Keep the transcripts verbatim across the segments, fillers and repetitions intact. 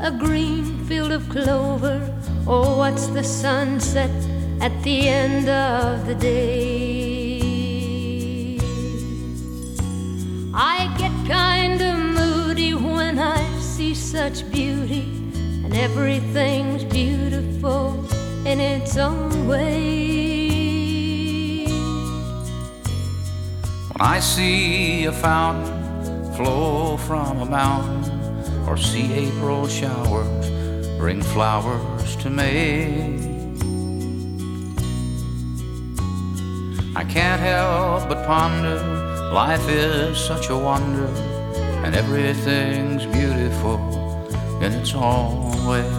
a green field of clover, or what's the sunset at the end of the day. I get kinda moody when I see such beauty, and everything's beautiful in its own way. When I see a fountain flow from a mountain, or see April showers bring flowers to May, I can't help but ponder, life is such a wonder, and everything's beautiful in its own way.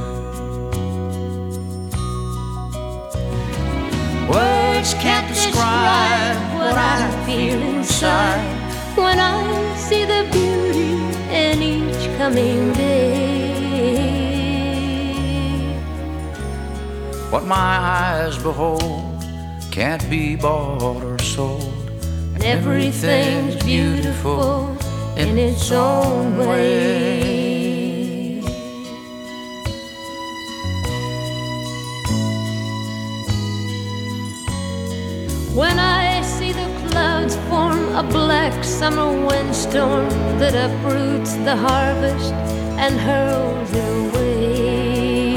Words can't describe what I feel inside when I see the beauty in each coming day. What my eyes behold can't be bought or sold, and everything's beautiful in its own way. When I see the clouds form a black summer windstorm that uproots the harvest and hurls it away,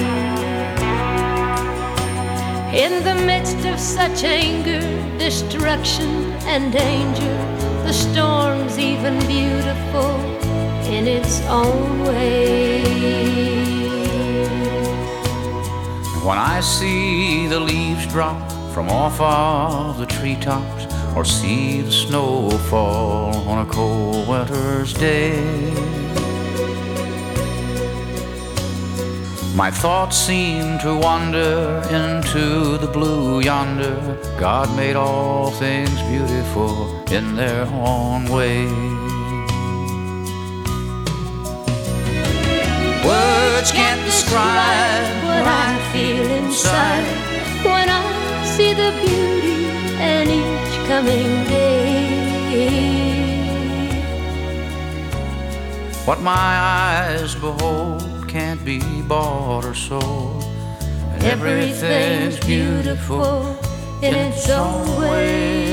in the midst of such anger, destruction and danger, the storm's even beautiful in its own way. When I see the leaves drop from off of the treetops, or see the snow fall on a cold winter's day, my thoughts seem to wander into the blue yonder. God made all things beautiful in their own way. Words can't describe what I feel inside when I see the beauty in each coming day. What my eyes behold can't be bought or sold, and everything's beautiful in its own way.